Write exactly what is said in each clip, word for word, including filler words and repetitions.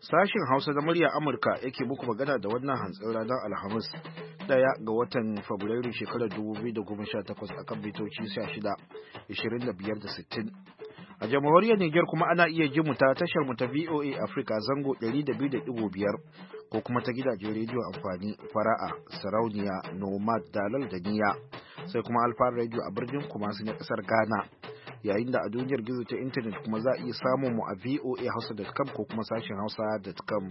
Sashin Hausa na murya Amurka yake muku magana da wannan hantsin ranar Alhamis ɗaya ga watan Fabrairu shekarar dubu biyu da goma sha takwas akan mitoci sha shida, ishirin da biyar da sittin. A jamhuriyar Nijar kuma ana iya jin mu ta tashar mu ta V O A Africa zango ɗari da biyu da ɗigo biyar ko kuma ta gidajen rediyo amfani fara'a, sarauniya, nomad, dalal da niya. Sai kuma Alfa Radio a birnin Kumasi na ƙasar Ghana. Yayin da a duniyar gizo ta intanet kuma za a iya samun mu a v o a hausa dot com ko kuma sashen hausa dot com.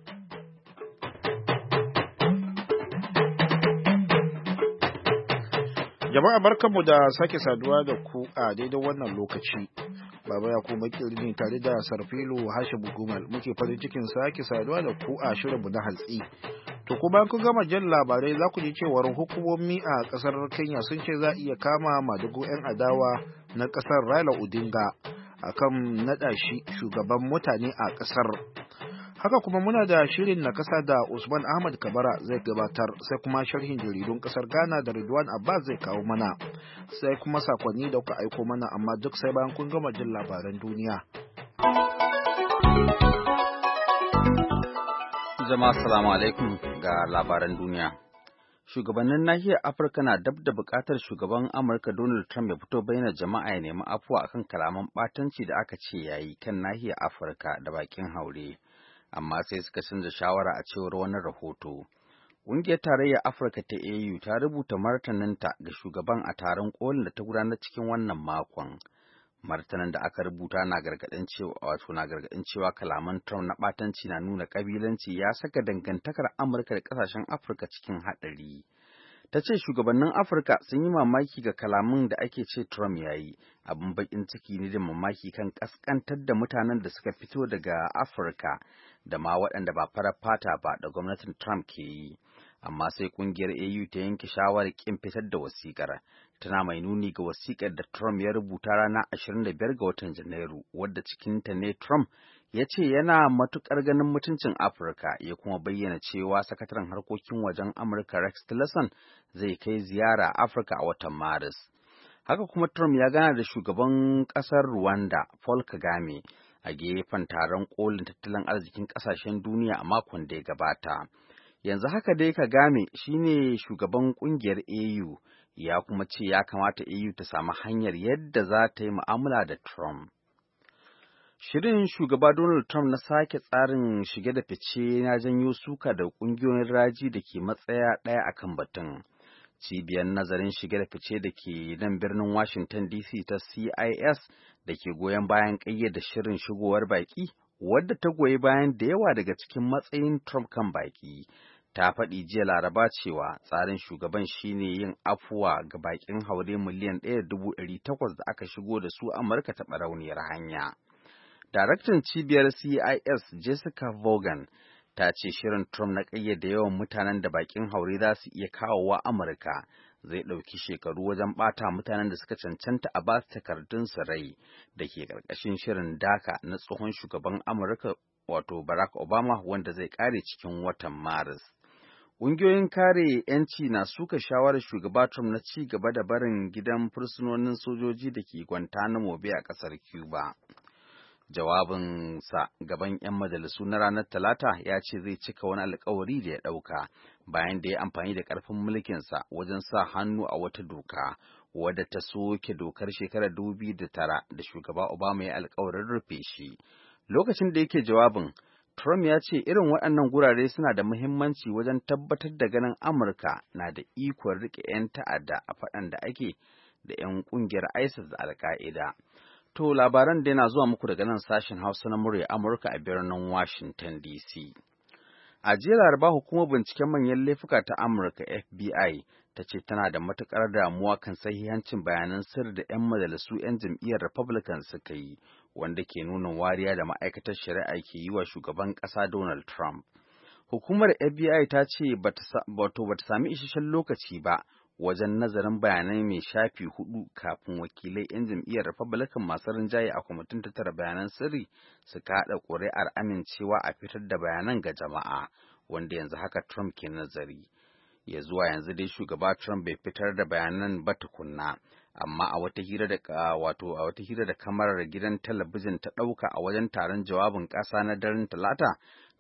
Jama'a barkanmu da sake saduwa da ku a daidai wannan lokaci. Baba ya kuma ne tare da Sarfilu Hashim Gumal muke farin cikin sake saduwa da ku a shirinmu na hantsi. To kuma kun gama jin labarai za ku ji cewar hukumomi a kasar Kenya sun ce za a iya kama madugu 'yan adawa na kasar Raila Odinga akan naɗa shi shugaban mutane a kasar. Haka kuma muna da shirin na kasa da Usman Ahmad Kabara zai gabatar, sai kuma sharhin jaridun kasar Ghana da Ridwan Abbas zai kawo mana, sai kuma sakonni da kuka aiko mana, amma duk sai bayan kun gama jin labaran duniya. Jama'a assalamu alaikum ga labaran duniya. Shugabannin nahiyar Afirka na dab da bukatar shugaban Amurka Donald Trump ya fito bayyana jama'a ya nemi afuwa akan kalaman batanci da aka ce yayi kan nahiyar Afirka da bakin haure. Amma sai suka canza shawara a cewar wani rahoto. Ƙungiyar Tarayyar Afirka ta A U ta rubuta martaninta ga shugaban a taron kolin da ta gudanar cikin wannan makon. Martanin da aka rubuta na gargaɗin cewa wato na gargaɗin cewa kalaman Trump na ɓatanci na nuna ƙabilanci ya saka dangantakar Amurka da ƙasashen Afirka cikin haɗari. Ta ce shugabannin Afirka sun yi mamaki ga kalaman da ake ce Trump ya yi, abin baƙin ciki ne da mamaki kan ƙasƙantar da mutanen da suka fito daga Afirka da ma waɗanda ba farar fata ba da gwamnatin Trump ke yi. Amma sai ƙungiyar A U ta yanke shawarar ƙin fitar da wasiƙar, tana mai nuni ga wasiƙar da Trump ya rubuta ranar ashirin da biyar ga watan Janairu, wadda cikinta ne Trump ya ce yana matuƙar ganin mutuncin Afirka, ya kuma bayyana cewa sakataren harkokin wajen Amurka Rex Tillerson zai kai ziyara Afirka a watan Maris. Haka kuma Trump ya gana da shugaban ƙasar Rwanda Paul Kagame a gefen taron kolin tattalin arzikin ƙasashen duniya a makon da ya gabata. Yanzu haka dai Kagame shine shugaban ƙungiyar A U, ya kuma ce ya kamata A U ta samu hanyar yadda za ta yi mu'amala da Trump. Shirin shugaba Donald Trump na sake tsarin shige da fice na janyo suka da ƙungiyoyin raji da ke matsaya ɗaya akan batun. Cibiyar nazarin shige da fice da ke nan birnin Washington D C ta C I S da ke goyon bayan ƙayyade shirin shigowar baƙi, wadda ta goyi bayan da yawa daga cikin matsayin Trump kan baƙi, ta faɗi jiya Laraba cewa tsarin shugaban shine yin afuwa ga baƙin haure miliyan ɗaya da dubu ɗari takwas da aka shigo da su Amurka ta ɓarauniyar hanya. Daraktan cibiyar C I S Jessica Vaughan ta ce shirin Trump na ƙayyade yawan mutanen da baƙin haure za su iya kawowa Amurka zai ɗauki shekaru wajen ɓata mutanen da suka cancanta a ba su takardun su rai da ke ƙarƙashin shirin DACA na tsohon shugaban Amurka wato Barack Obama wanda zai ƙare cikin watan Maris. Ƙungiyoyin kare 'yanci na suka shawarar shugaba Trump na ci gaba da barin gidan fursunonin sojoji da ke Guantanamo Bay a ƙasar Cuba. Jawabinsa gaban 'yan majalisu na ranar Talata ya ce zai cika wani alkawari da ya ɗauka bayan da ya amfani da ƙarfin mulkinsa wajen sa hannu a wata doka wadda ta soke dokar shekarar dubu biyu da tara da shugaba Obama ya alkawarin rufe shi. Lokacin da yake jawabin, Trump ya ce irin waɗannan gurare suna da muhimmanci wajen tabbatar da ganin Amurka na da ikon riƙe 'yan ta'adda a faɗan da ake da 'yan ƙungiyar ISIS da Al-Qaeda. To labaran da yana zuwa muku daga nan sashen Hausa na murya Amurka a birnin Washington D C. A jiya Laraba hukumar binciken manyan laifuka ta Amurka F B I ta ce tana da matuƙar damuwa kan sahihancin bayanan sirri da 'yan majalisu 'yan jam'iyyar Republican suka yi, wanda ke nuna wariya da ma'aikatar shari'a ke yi wa shugaban ƙasa Donald Trump. Hukumar F B I ta ce bata sami isasshen lokaci ba wajen nazarin bayanai mai shafi hudu kafin wakilai 'yan jam'iyyar Republican masu rinjaye a kwamitin tattara bayanan sirri su kaɗa ƙuri'ar amincewa a fitar da bayanan ga jama'a, wanda yanzu haka Trump ke nazari. Ya zuwa yanzu dai shugaba Trump bai fitar da bayanan ba tukunna, amma a wata hira da wato a wata hira da kamarar gidan talabijin ta ɗauka a wajen taron jawabin ƙasa na daren Talata,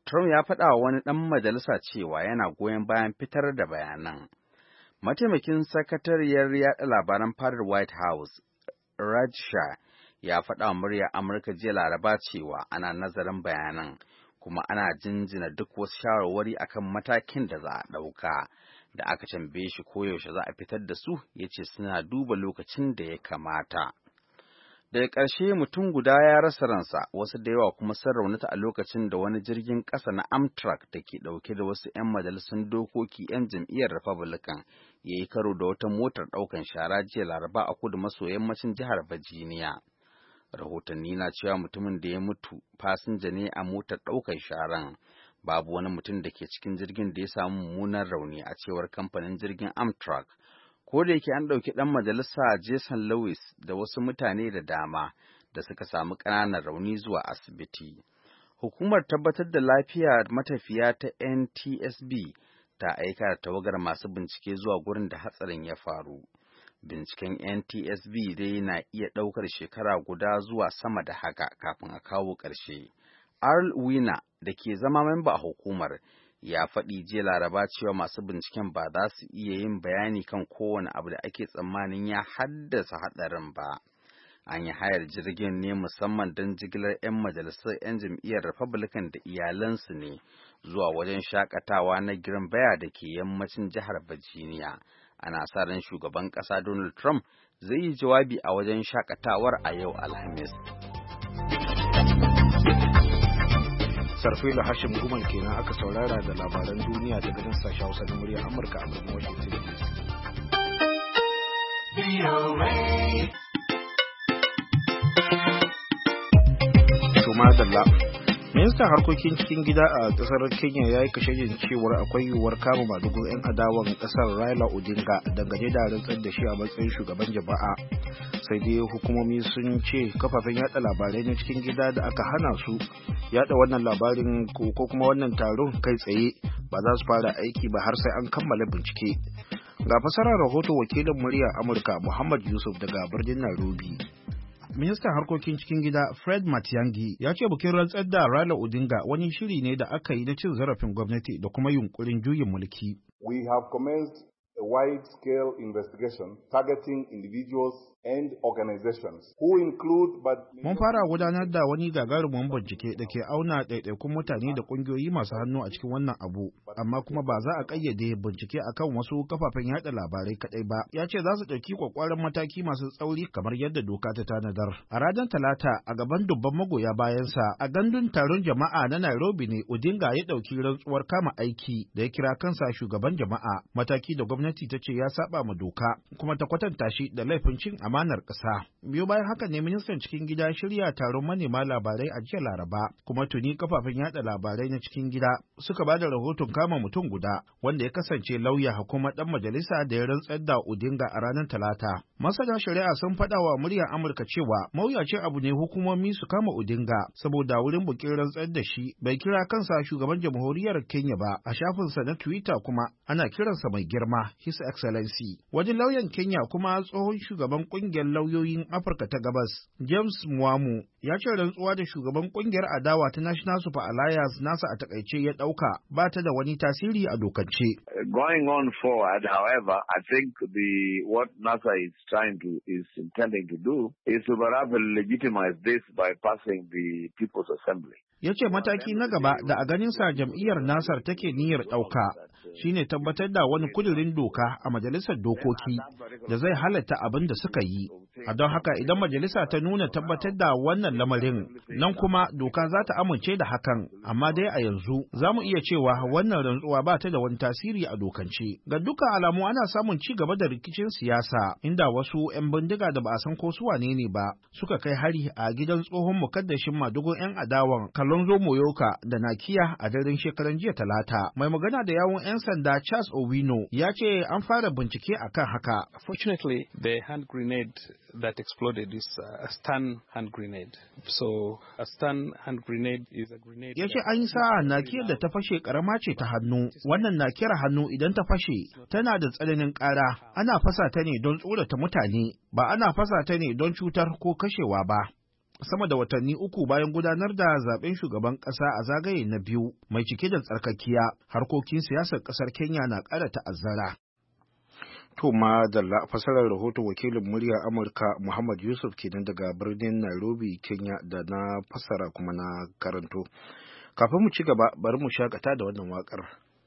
Trump ya faɗa wa wani ɗan majalisa cewa yana goyon bayan fitar da bayanan. Mataimakin sakatariyar yaɗa labaran fadar White House, Raj Shah, ya faɗa wa muryar Amurka jiya Laraba cewa ana nazarin bayanan, kuma ana jinjina duk wasu shawarwari akan matakin da za a ɗauka. Da aka tambaye shi koyaushe za a fitar da su, ya ce suna duba lokacin da ya kamata. Daga ƙarshe mutum guda ya rasa ransa, wasu da yawa kuma sun raunata a lokacin da wani jirgin ƙasa na Amtrak da ke ɗauke da wasu 'yan majalisun dokoki 'yan jam'iyyar Republican ya yi karo da wata motar ɗaukan shara jiya Laraba a kudu maso yammacin jihar Virginia. Rahotanni na cewa mutumin da ya mutu fasinja ne a motar ɗaukar sharan. Babu wani mutum da ke cikin jirgin da ya samu mummunan rauni a cewar kamfanin jirgin Amtrak. Ko da yake an ɗauki ɗan majalisa Jason Lewis da wasu mutane da dama da suka samu ƙananan rauni zuwa asibiti. Hukumar tabbatar da lafiya matafiya ta N T S B ta aika da tawagar masu bincike zuwa gurin da hatsarin ya faru. Binciken N T S B dai na iya ɗaukar shekara guda zuwa sama da haka kafin a kawo ƙarshe. Earl Weiner da ke zama memba a hukumar ya faɗi jiya Laraba cewa masu binciken ba za su iya yin bayani kan kowane abu da ake tsammanin ya haddasa haɗarin ba. An yi hayar jirgin ne musamman don jigilar 'yan majalisar 'yan jam'iyyar Republican da iyalansu ne zuwa wajen shakatawa na Green Bay da ke yammacin jihar Virginia. Ana sa ran shugaban ƙasa Donald Trump zai yi jawabi a wajen shakatawar a yau Alhamis. Sarfila Hashim Guman kenan aka saurara da labaran duniya daga nan sashen Hausa na muryar Amurka a birnin Washington D C. Tumadalla. Ministan harkokin cikin gida a kasar Kenya ya yi kashejin cewar akwai yiwuwar kama madugun 'yan adawan kasar Raila Odinga dangane da rantsar da shi a matsayin shugaban jama'a. Sai dai hukumomi sun ce kafafen yada labarai na cikin gida da aka hana su yada wannan labarin ko kuma wannan taron kai tsaye ba za su fara aiki ba har sai an kammala bincike. Ga fasarar rahoton wakilin murya Amurka Muhammad Yusuf daga birnin Nairobi. Ministan harkokin cikin gida Fred Matiang'i ya ce bikin rantsar da Raila Odinga wani shiri ne da aka yi na cin zarafin gwamnati da kuma yunkurin juyin mulki. We have commenced a wide-scale investigation targeting individuals and organizations who include but Mun fara gudanar da wani gagarumin bincike da ke auna ɗaiɗaikun mutane da ƙungiyoyi masu hannu a cikin wannan abu, amma kuma ba za a ƙayyade bincike akan wasu kafafen yada labarai kaɗai ba. Ya ce za su ɗauki ƙwaƙwaran mataki masu tsauri kamar yadda doka ta tanadar. A ranar Talata a gaban dubban magoya bayansa a gandun taron jama'a na Nairobi ne Odinga ya ɗauki rantsuwar kama aiki da ya kira kansa shugaban jama'a, mataki da gwamnati ta ce ya saba ma doka kuma ta kwatanta shi da laifin cin amanar ƙasa. Biyo bayan haka ne ministan cikin gida shirya taron manema labarai a jiya Laraba, kuma tuni kafafen yada labarai na cikin gida suka ba da rahoton kama mutum guda wanda ya kasance lauya kuma dan majalisa da ya rantsar da Odinga a ranar Talata. Masana shari'a sun faɗa wa muryar Amurka cewa mawuyacin abu ne hukumomi su kama Odinga saboda wurin bukin rantsar da shi bai kira kansa shugaban jamhuriyar Kenya ba. A shafinsa na Twitter kuma ana kiransa mai girma His Excellency. Wani lauyan Kenya kuma tsohon shugaban kungiyar lauyoyin Afirka ta Gabas, James Mwamu, ya ce rantsuwa da shugaban kungiyar adawa ta National Super Alliance nasa a takaice ya dauka ba ta da wani tasiri a dokance. Going on forward, however, I think the what NASA is trying to is intending to do is to perhaps legitimize this by passing the People's Assembly. Ya ce mataki na gaba da a ganinsa jam'iyyar Nasar take niyyar ɗauka shine tabbatar da wani kudirin doka a majalisar dokoki da zai halatta abin da suka yi. A don haka idan majalisa ta nuna tabbatar da wannan lamarin, nan kuma doka za ta amince da hakan, amma dai a yanzu za mu iya cewa wannan rantsuwa ba ta da wani tasiri a dokance. Ga duka alamu ana samun ci gaba da rikicin siyasa, inda wasu 'yan bindiga da ba a san ko su wane ne ba suka kai hari a gidan tsohon mukaddashin madugun 'yan adawan Kalonzo Moyoka da Nakiya a daren shekaran jiya Talata. Mai magana da yawun 'yan sanda Charles Owino ya ce an fara bincike akan haka. Fortunately, the hand grenade that exploded is a stun hand grenade. So a stun hand grenade is a grenade. Ya ce an yi sa'a nakiyar da ta fashe karama ce ta hannu. Wannan nakiyar hannu idan ta fashe tana da tsananin ƙara. Ana fasa ta ne don tsorata mutane, ba ana fasa ta ne don cutar ko kashewa ba. sama da watanni uku bayan gudanar da zaben shugaban ƙasa a zagaye na biyu mai cike da tsarkakiya, harkokin siyasar ƙasar Kenya na ƙara ta'azzara. To ma dalla fasarar rahoton wakilin muryar Amurka Muhammad Yusuf kenan daga birnin Nairobi, Kenya da na fassara kuma na karanto. Kafin mu ci gaba, bari mu shakata da wannan waƙar.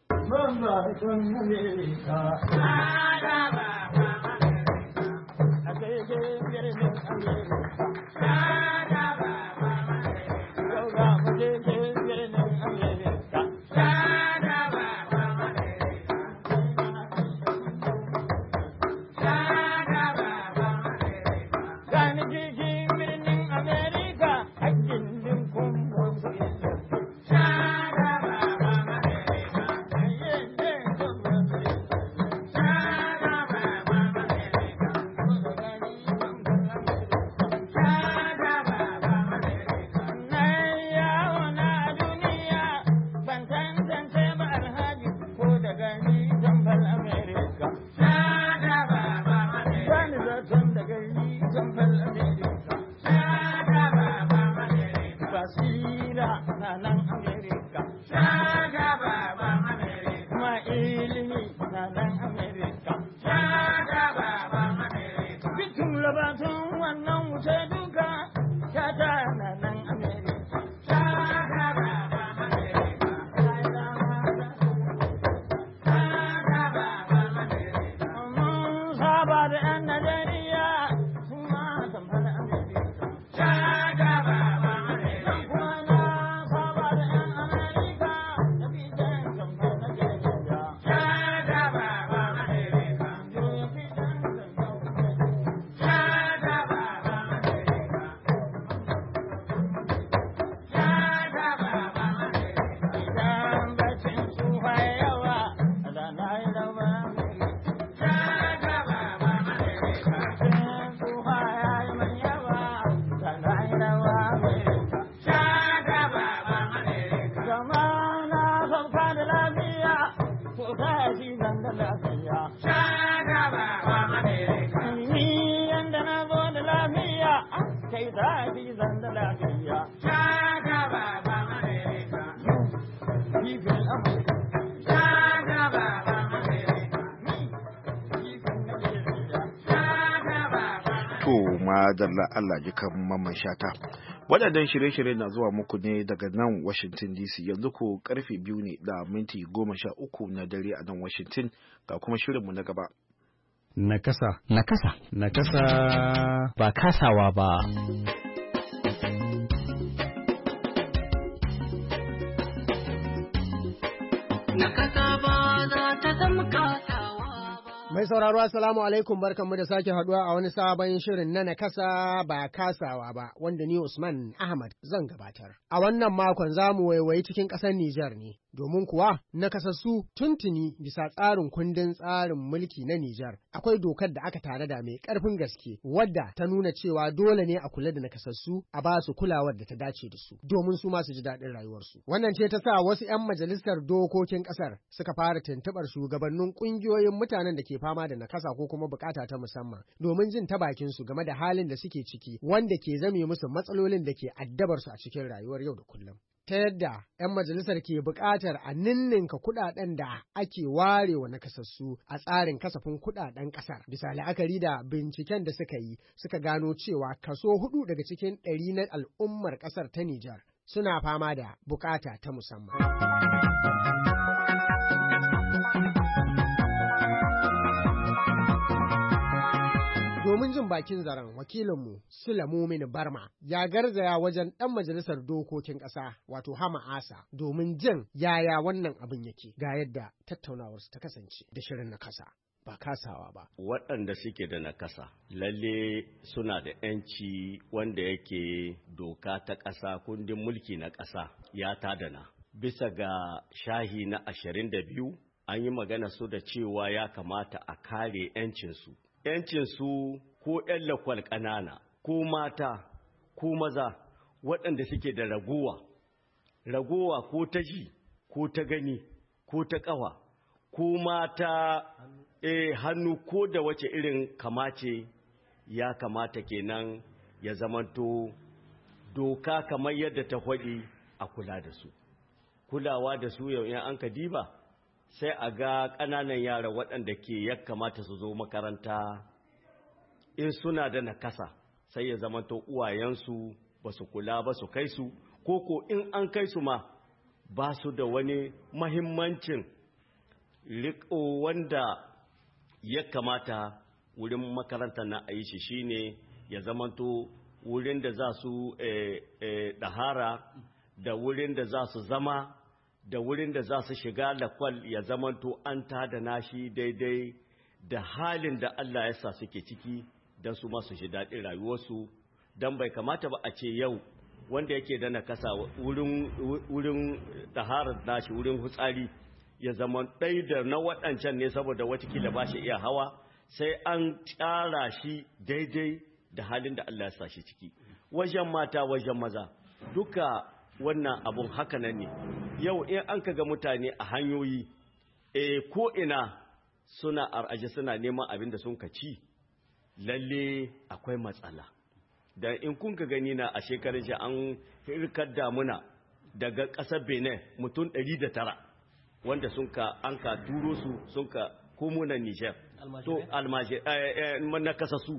Madalla Allah jikan Mamman Shata. Waɗannan shirye-shirye na zuwa muku ne daga nan Washington D C. Yanzu ko karfe biyu ne da minti goma sha uku na dare a nan Washington, ga kuma shirinmu na gaba. Nakasa. Nakasa. Nakasa. Ba kasawa ba. Nakasa ba za ta zama kasawa. Mai sauraro assalamu alaikum, barkanmu da sake haduwa a wani sabon shirin na nakasa ba kasawa ba, wanda ni Usman Ahmad zan gabatar. A wannan makon za mu waiwayi cikin ƙasar Nijar ne, domin kuwa nakasassu tuntuni bisa tsarin kundin tsarin mulki na Nijar. Akwai dokar da aka tanada mai ƙarfin gaske, wadda ta nuna cewa dole ne a kula da nakasassu, a ba su kulawar da ta dace da su, domin su ma su ji daɗin rayuwarsu. Wannan ce ta sa wasu 'yan majalisar dokokin ƙasar suka fara tuntuɓar shugabannin ƙungiyoyin mutanen da ke fama da nakasa ko kuma bukata ta musamman domin jin ta bakin su game da halin da suke ciki, wanda ke zame musu matsalolin da ke addabar su a cikin rayuwar yau da kullum. Ta yadda 'yan majalisar ke buƙatar a ninninka kuɗaɗen da ake ware wa nakasassu a tsarin kasafin kuɗaɗen ƙasar. Bisa la'akari da binciken da suka yi, suka gano cewa kaso hudu daga cikin ɗari na al'ummar ƙasar ta Nijar suna fama da buƙata ta musamman. Domin jin bakin zaren, wakilinmu Sula Mumini Barma ya garzaya wajen ɗan majalisar dokokin ƙasa wato Hama Asa domin jin yaya wannan abin yake, ga yadda tattaunawarsu ta kasance da shirin nakasa ba kasawa ba. Waɗanda suke da nakasa lalle suna da 'yanci wanda yake doka ta ƙasa, kundin mulki na ƙasa ya tadana. Bisa ga shahi na ashirin da biyu an yi magana su da cewa ya kamata a kare 'yancinsu. ‘Yancinsu ko ‘yan lakwal ƙanana, ko mata, ko maza waɗanda suke da ragowa, ragowa ko ta ji, ko ta gani, ko ta ƙawa, ko mata eh, hannu ko da wace irin kamace, ya kamata kenan ya zamanto doka kamar yadda ta faɗi a kula da su kulawa da su yau in an ka diba sai a ga ƙananan yara waɗanda ke ya kamata su zo makaranta in suna da nakasa sai ya zamanto uwayensu ba su kula ba su kai su koko in an kai su ma ba su da wani mahimmancin riƙo wanda ya kamata wurin makaranta na a yi shi shine ya zamanto wurin da za su ɗahara da wurin da za su zama da wurin da za su shiga lakwal ya zamanto an tada nashi daidai da halin da Allah ya sa suke ciki don su masu shi daɗin rayuwarsu don bai kamata ba a ce yau wanda yake da nakasa wurin ɗaharar nashi wurin hutsari ya zama ɗai da na waɗancan ne saboda watakila ba shi iya hawa sai an tsara shi daidai da halin da Allah ya sa shi ciki wajen mata wajen maza duka wannan abun haka nan ne yau in an kaga mutane a hanyoyi eh ko ina suna araje suna neman abin da sun ci lalle akwai matsala da in kun ka gani na a shekarun shi an hirkar damuna daga ƙasar Benin mutum ɗari da tara wanda sun ka an ka turo su sun ka komo na Niger to almaje na kasa su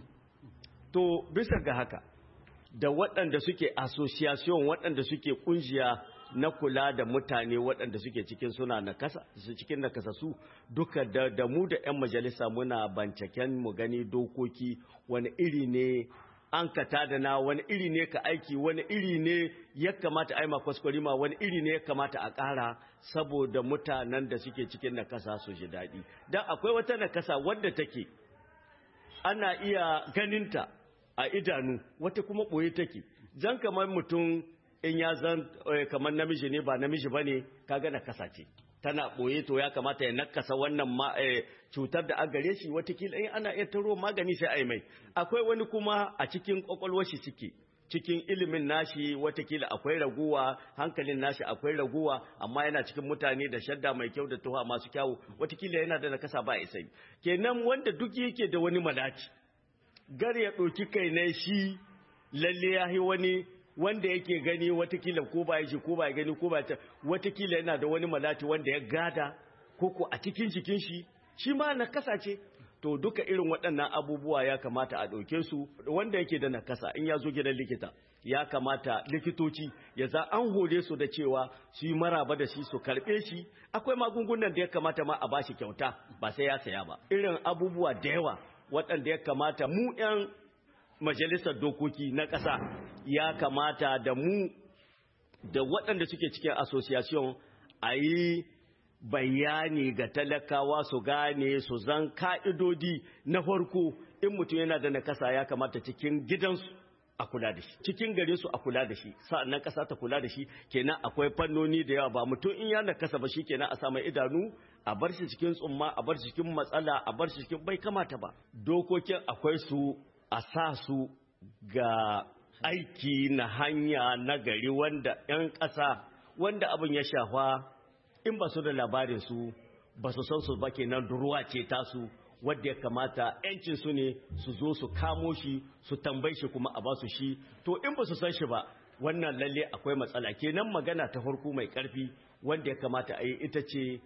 to bisa ga haka da waɗanda suke association waɗanda suke kungiya na kula da mutane waɗanda suke cikin suna nakasa su cikin nakasa su duka da, da mu da ƴan majalisa muna bancaken mu gani dokoki wani iri ne an ka tada na wani iri ne ka aiki wani iri ne ya kamata ai ma kwaskwarima wani iri ne ya kamata a ƙara saboda mutanen da suke cikin nakasa su ji daɗi dan akwai wata nakasa wadda take ana iya ganinta a idanu wata kuma ɓoye take zan kamar mutum in ya zan kamar namiji ne ba namiji ba ne kaga nakasa ce tana ɓoye to ya kamata ya nakasa wannan cutar da a gare shi watakila in ana iya taro magani sai a yi mai akwai wani kuma a cikin ƙwaƙwalwar shi ciki cikin ilimin nashi watakila akwai raguwa hankalin nashi akwai raguwa amma yana cikin mutane da shadda mai kyau da tuha masu kyawu watakila yana da nakasa ba isai kenan wanda duk yake da wani malaci gar ya ɗauki kai na shi lalle ya yi wani wanda yake gani watakila ko ba ya ko ba ya gani ko ba ta watakila yana da wani malati wanda ya gada ko ko a cikin jikin shi shi ma nakasa ce to duka irin waɗannan abubuwa ya kamata a ɗauke su wanda yake da nakasa in ya zo gidan likita ya kamata likitoci ya za an hore su da cewa su yi maraba da shi su karɓe shi akwai magungunan da ya kamata ma a bashi kyauta ba sai ya saya ba irin abubuwa da yawa waɗanda ya kamata mu 'yan majalisar dokoki na ƙasa ya kamata da mu da waɗanda suke cikin association a yi bayani ga talakawa su gane su zan ka'idodi na farko in mutum yana da nakasa ya kamata cikin gidansu a kula da shi cikin gare su a kula da shi sa'annan ƙasa ta kula da shi kenan akwai fannoni da yawa ba mutum in ya nakasa ba shi kenan a samu idanu a bar shi cikin tsumma a bar shi cikin matsala a bar shi cikin bai kamata ba dokokin akwai su a sa su ga aiki na hanya na gari wanda 'yan ƙasa wanda abin ya shafa in ba su da labarin su ba su san su ba kenan duruwa ce tasu wadda ya kamata 'yancin su ne su zo su kamo shi su tambayi shi kuma a ba su shi to in ba su san shi ba wannan lalle akwai matsala kenan magana ta farko mai karfi wanda ya kamata a yi ita ce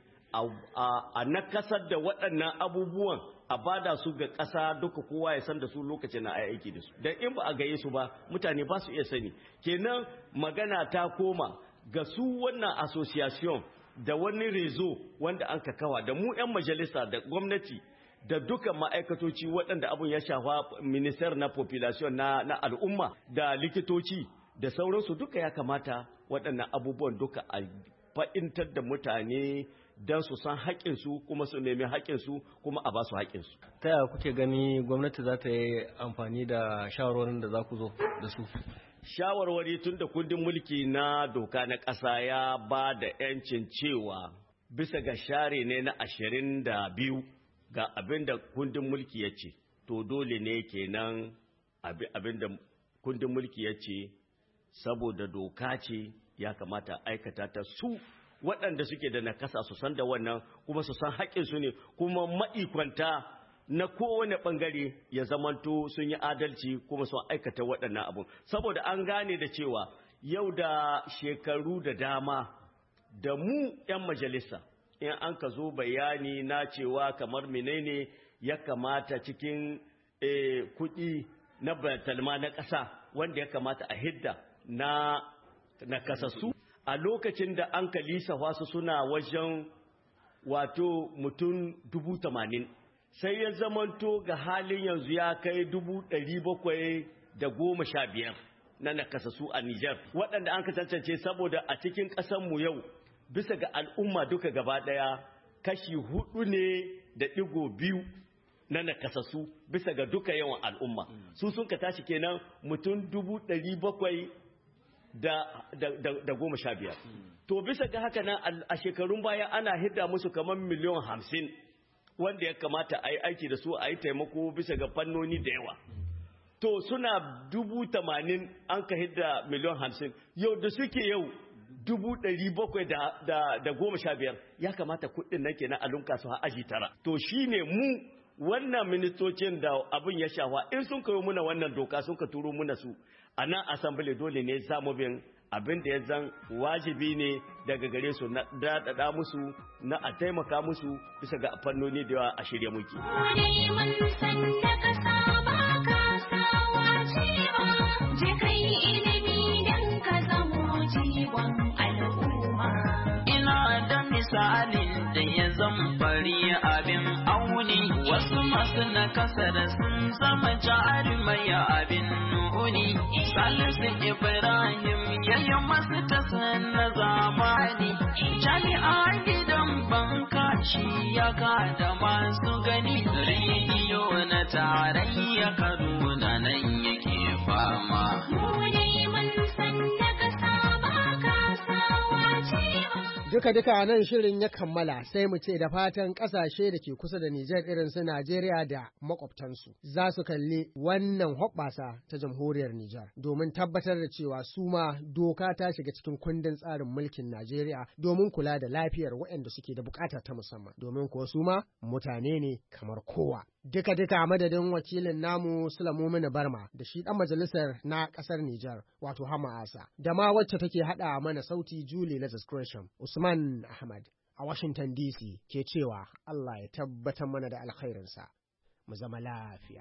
a nakasar da waɗannan abubuwan a bada su ga ƙasa duka kowa ya san da su lokacin na aiki da su dan in ba a gaye su ba mutane ba su iya sani kenan magana ta koma ga su wannan association da wani rezo wanda an ka kawa da mu 'yan majalisa da gwamnati da duka ma'aikatoci waɗanda abun ya shafa minister na population na, na al'umma da likitoci da sauransu duka ya kamata waɗannan abubuwan duka a fa'intar da mutane don su san haƙƙinsu kuma su nemi haƙƙinsu kuma a ba su haƙƙinsu. Ta yaya kuke gani gwamnati za ta yi amfani da shawarwarin da za ku zo da su? Shawarwari tun da kundin mulki na doka na ƙasa ya ba da 'yancin cewa bisa ga share ne na ashirin da biyu ga abin da kundin mulki ya ce, to dole ne kenan abin da kundin mulki ya ce saboda doka ce ya kamata aikata ta su waɗanda suke da nakasa su san da wannan kuma su san haƙƙinsu ne kuma ma'ikwanta na kowane ɓangare ya zamanto sun yi adalci kuma sun aikata waɗannan abu. Saboda an gane da cewa yau da shekaru da dama da mu 'yan majalisa in an ka zo bayani na cewa kamar menene ya kamata cikin eh, kuɗi na batalma na ƙasa wanda ya kamata a hidda na, na kasassu a lokacin da an ka lisa wasu suna wajen wato mutum dubu tamanin sai ya zamanto ga halin yanzu ya kai dubu ɗari bakwai da goma sha biyar na nakasassu a Nijar waɗanda an ka cancance saboda a cikin ƙasanmu yau bisa ga al'umma duka gaba ɗaya kashi hudu ne da ɗigo biyu na nakasassu bisa ga duka yawan al'umma su sun ka tashi kenan mutum dubu ɗari bakwai da, da, da, da goma sha biyar to bisa ga haka nan a shekarun baya ana hidda musu kamar miliyan hamsin wanda ya kamata a yi aiki da su a yi taimako bisa ga fannoni da yawa to suna dubu tamanin an ka hidda miliyan hamsin yau da suke yau dubu ɗari bakwai da, da, da goma sha biyar ya kamata kuɗin nan kenan a lunka su aji tara to shine mu wannan ministocin da abin ya shafa in sun kawo muna wannan doka sun ka turo muna su a nan asambile dole ne za mu bin abin da ya zan wajibi ne daga gare su na daɗaɗa musu na a taimaka musu bisa ga fannoni da yawa a shirya muke. Ina da misalin da ya zan fari abin auni wasu masu na kasar sun zama jarumai abin nuni Salisu Ibrahim yayin masu tasa na zamani jami'a gidan banka shi ya da masu gani rediyo na tarayya Kaduna nan yake fama. Duka-duka nan shirin ya kammala sai mu ce da fatan ƙasashe da ke kusa da Nijar irin su Najeriya da makwabtansu za su kalli wannan hoɓɓasa ta jamhuriyar Nijar domin tabbatar da cewa su ma doka ta shiga cikin kundin tsarin mulkin Najeriya domin kula da lafiyar waɗanda suke da bukata ta musamman domin kuwa su ma mutane ne kamar kowa. Duka-duka madadin wakilin namu Sulamumin Barma da shi ɗan majalisar na ƙasar Nijar wato Hama Asa da ma wacce take haɗa mana sauti Julie Lazarus Gresham Usman Ahmad a Washington D C ke cewa Allah ya tabbatar mana da alkhairinsa mu zama lafiya.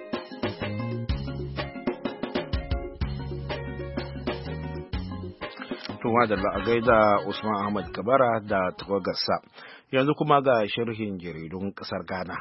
Tuma da la'agai da Usman Ahmad Kabara da tawagarsa yanzu kuma ga sharhin jaridun ƙasar Ghana.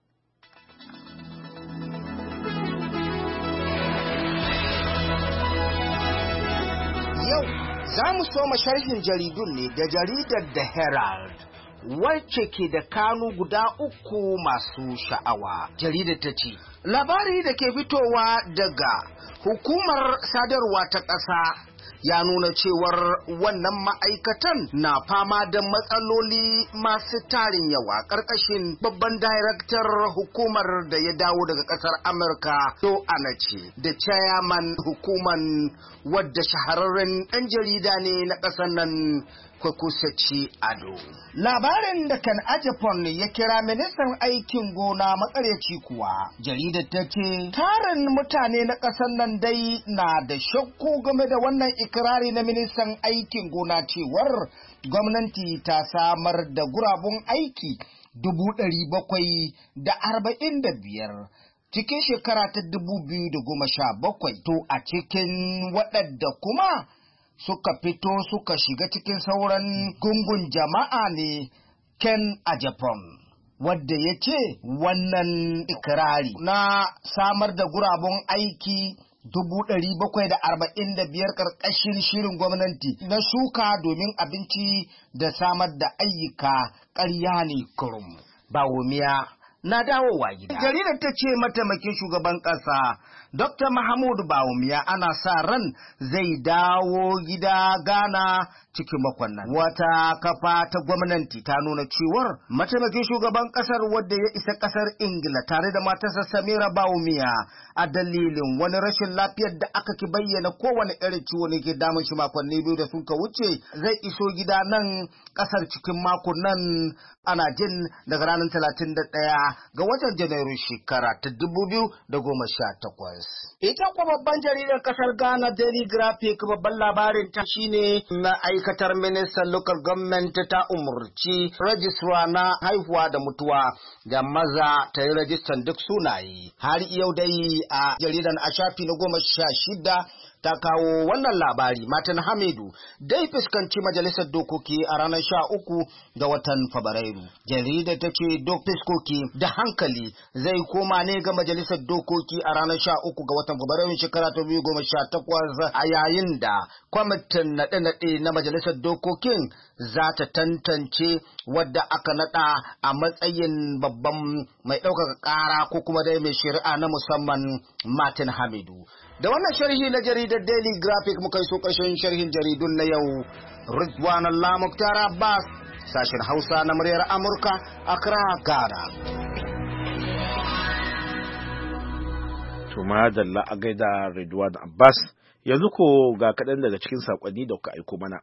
Yau za mu soma sharhin jaridun ne da jaridar The Herald wacce ke da kanu guda uku masu sha'awa. Jaridar ta ce, labari da ke fitowa daga hukumar sadarwa ta ƙasa ya nuna cewar wannan ma'aikatan na fama da matsaloli masu tarin yawa ƙarƙashin babban daraktar hukumar da ya dawo daga ƙasar Amurka to Anace da chairman hukuman wadda shahararren ɗan jarida ne na ƙasar nan Kwakusaci Ado. Labarin da kan Ajapon ya kira ministan aikin gona makaryaci kuwa, jaridar ta ce, tarin mutane na ƙasar nan dai na da shakku game da wannan ikirari na ministan aikin gona cewar gwamnati ta samar da gurabun aiki dubu ɗari bakwai da arba'in da biyar. Cikin shekara ta dubu biyu da goma sha bakwai, to a cikin waɗanda kuma suka fito suka shiga cikin sauran gungun jama'a ne Ken Ajapon, wadda ya ce wannan ikirari na samar da gurabun aiki dubu ɗari bakwai da arba'in da biyar ƙarƙashin shirin gwamnati na shuka domin abinci da samar da ayyuka ƙarya ne kurum. Bawumiya na dawowa gida. Jaridar ta ce mataimakin shugaban ƙasa Dokta Mahmud Bawumia ana sa ran zai dawo gida Ghana cikin makon nan. Wata kafa ta gwamnati ta nuna cewar mataimakin shugaban ƙasar wadda ya isa ƙasar Ingila tare da matarsa Samira Bawumia a dalilin wani rashin lafiyar da aka ki bayyana kowane irin ciwo ne ke damun shi makonni biyu da suka wuce zai iso gida nan ƙasar cikin makon nan ana jin daga ranar talatin da ɗaya ga watan Janairun shekara ta dubu biyu da goma sha takwas. Ita kuwa babban jaridar kasar Ghana Daily Graphic babban labarin ta shine ma'aikatar ministan local government ta umurci rajistra na haihuwa da mutuwa da maza ta yi rajistan duk sunaye. Har yau dai a jaridan a shafi na goma sha shida ta kawo wannan labari. Martin Hamidu dai fuskanci majalisar dokoki a ranar sha uku ga watan Fabrairu. Jaridar ta ce duk fiskoki da hankali zai koma ne ga majalisar dokoki a ranar sha uku ga watan Fabrairu shekara ta biyu goma sha takwas a yayin da kwamitin naɗe-naɗe na majalisar dokokin za ta tantance wadda aka naɗa a matsayin babban mai ɗaukaka ƙara ko kuma dai mai shari'a na musamman Martin Hamidu. Da wannan sharhi na jaridar Daily Graphic muka yi so ƙarshen sharhin jaridun na yau. Ridwan Allah Muktar Abbas, sashen Hausa na muryar Amurka, Accra, Ghana. To madalla a gaida Ridwan Abbas, yanzu ko ga kaɗan daga cikin saƙonni da kuka aiko mana.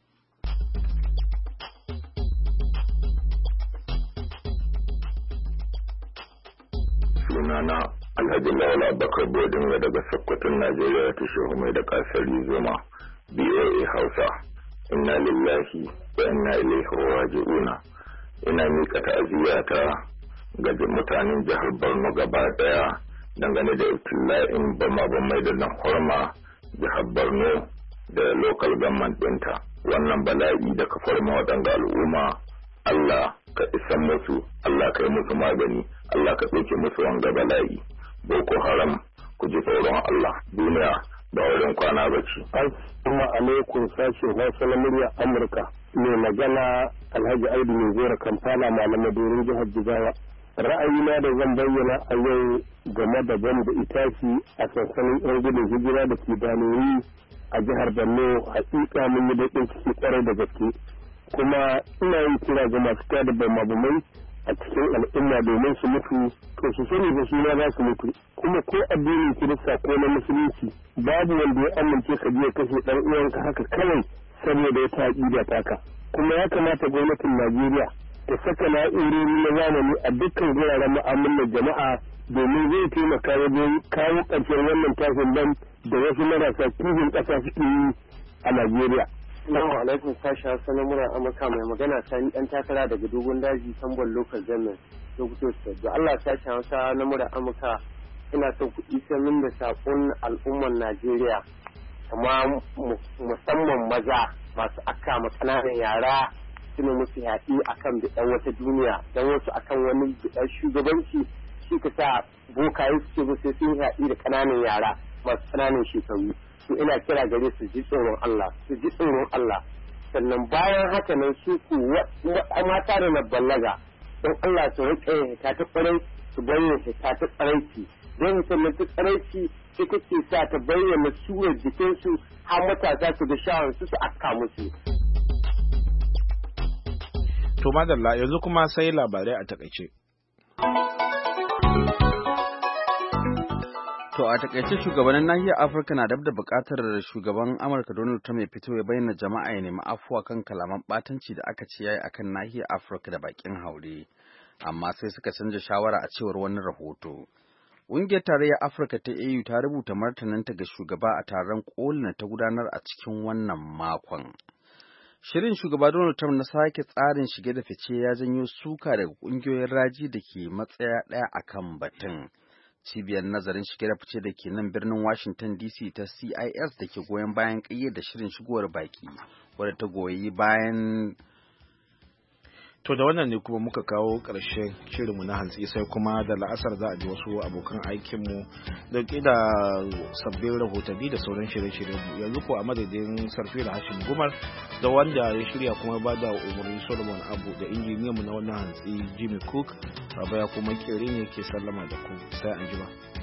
Sunana Alhaji Lawal Abubakar Bodinga daga Sokoton Najeriya ta shehu mai da kasari zoma B O A Hausa. Inna lillahi wa inna ilaihi raji'una. Ina mika ta'aziyata ga mutanen jihar Borno gaba daya dangane da ibtila'in bama bamai da nan horma jihar Borno da local government ɗinta. Wannan bala'i da ka farma waɗanda al'umma, Allah ka isan musu, Allah ka yi musu magani, Allah ka ɗauke musu wanga bala'i. Boko Haram ku ji tsoron Allah, duniya ba wurin kwana ba ce. Assalamu alaikum sashen Hausa na murya Amurka. Mai magana Alhaji Aidu mai zora Kampala malamai dorin jihar Jigawa. Ra'ayina da zan bayyana a yau game da bam da itaci a sansanin yan gudun hijira da ke Danori a jihar Borno, hakika mun yi baƙin ciki kwarai da gaske. Kuma ina yin kira ga masu tada bamabumai a cikin al'umma domin su mutu, to su sani da suna za su mutu. Kuma ko addinin Kirista ko na Musulunci babu wanda ya amince ka je kashe ɗan uwanka haka kawai saboda ya taƙida taka. Kuma ya kamata gwamnatin Najeriya ta saka na'urori na zamani a dukkan wuraren mu'amalar jama'a domin zai taimaka wajen kawo ƙarshen wannan tashin ban da wasu marasa kishin ƙasa suke yi a Najeriya. Assalamu alaikum sashi Hausa na murar Amurka, mai magana Sani ɗan takara daga dogon daji Tambon Local Government Sokoto State. Da Allah sashi Hausa na murar Amurka, ina son ku isa min da saƙon al'ummar Najeriya, amma musamman maza masu akka ma ƙananan yara suna musu yaɗi akan biɗan wata duniya, don wasu akan wani biɗan shugabanci shi ka sa bokaye su ce sai sun yaɗi da ƙananan yara masu ƙananan shekaru. To ina kira gare su ji tsoron Allah, su ji tsoron Allah. Sannan bayan haka nan su ku mata da na ballaga, don Allah su riƙe ta ta ƙwarai su bayyana ta ta tsaraici. Don sannan ta tsaraici ita ke sa ta bayyana surar jikinsu har matasa su ga sha'awar su su akka musu. To madalla yanzu kuma sai labarai a takaice. To a takaice shugabannin nahiyar Afirka na dab da bukatar shugaban Amurka Donald Trump ya fito ya bayyana jama'a ya nemi afuwa kan kalaman batanci da aka ce yayi akan nahiyar Afirka da bakin haure. Amma sai suka canza shawara a cewar wani rahoto. Ƙungiyar Tarayyar Afirka ta A U ta rubuta martaninta ga shugaba a taron kolin ta gudanar a cikin wannan makon. Shirin shugaba Donald Trump na sake tsarin shige da fice ya janyo suka daga ƙungiyoyin raji da ke matsaya ɗaya akan batun. Cibiyar nazarin shige da fice da ke nan birnin Washington D C ta C I S da ke goyon bayan ƙayyade shirin shigowar baki wadda ta goyi bayan. To da wannan ne kuma muka kawo ƙarshen shirinmu na hantsi, sai kuma da la'asar za a ji wasu abokan aikinmu da da sabbin rahotanni da sauran shirye-shiryenmu. Yanzu ko a madadin Sarfi da Hashim Gumar da wanda ya shirya kuma ba da umarni Solomon Abu da injiniyanmu na wannan hantsi Jimmy Cook, Baba ya kuma kere ne ke sallama da ku, sai an jima.